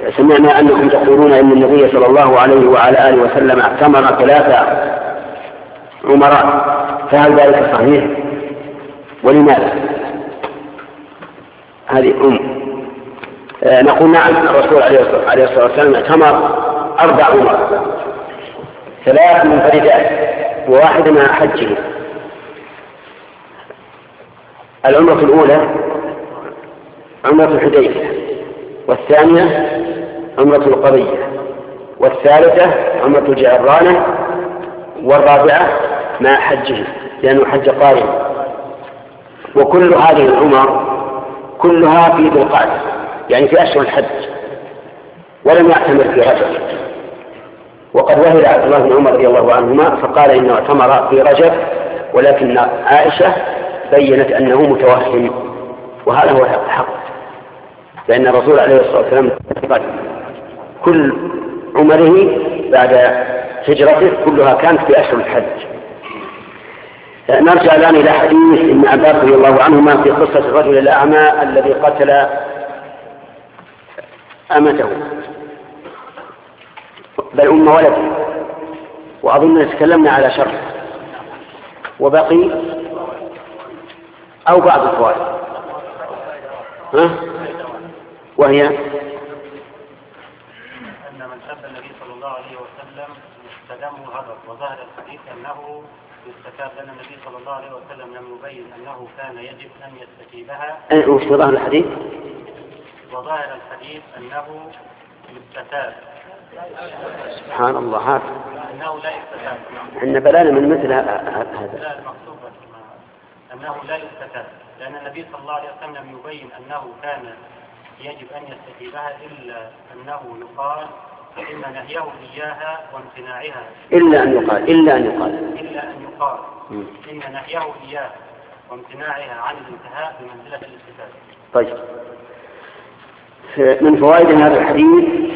سمعنا أنكم تقولون إن النبي صلى الله عليه وعلى آله وسلم اعتمر 3 عمرات، فهل ذلك صحيح؟ ولماذا؟ هذه نقول نعم، الرسول عليه الصلاة والسلام اعتمر 4 عمر، 3 منفردات و1 مع حجه. العمرة الأولى عمرة الحديبية، والثانية عمرة القضية، والثالثة عمرة الجعرانة، والرابعة مع حجه لأنه حج قارن. وكل هذه العمر كلها في ذي القعدة، يعني في أشهر الحج، ولم يعتمر في رجب. وقد وهل عبد الله بن عمر رضي الله عنهما فقال إنه اعتمر في رجب، ولكن عائشة بينت أنه متوهم، وهذا هو الحق، لأن الرسول عليه الصلاة والسلام كل عمره بعد هجرته كلها كانت في أشهر الحج. نرجع الآن إلى حديث ابن عباس رضي الله عنهما في قصة الرجل الأعمى الذي قتل أمته بل أم ولده، وأظن تكلمنا على شر وبقي أو بعض الفوائد، وهي أن من سب النبي صلى الله عليه وسلم فدمه هدر، وظهر الحديث أنه يستتاب، لأن النبي صلى الله عليه وسلم لم يبين أنه كان يجب أن يستتيبها. وش ظهر الحديث؟ وظاهر الحديث أنه يستتاب. سبحان الله، هذا أنه لا يستتاب. إحنا بلانا من مثل هذا. لا، المقصود أنه لا يستتاب، لأن النبي صلى الله عليه وسلم لم يبين أنه كان يجب أن يستتيبها، إلا أنه يقال إن نهيه إياها وامتناعها. إلا أن يقال إن نهيه إياها وامتناعها عن الانتهاء بمنزلة الاستتابة. طيب، من فوائد هذا الحديث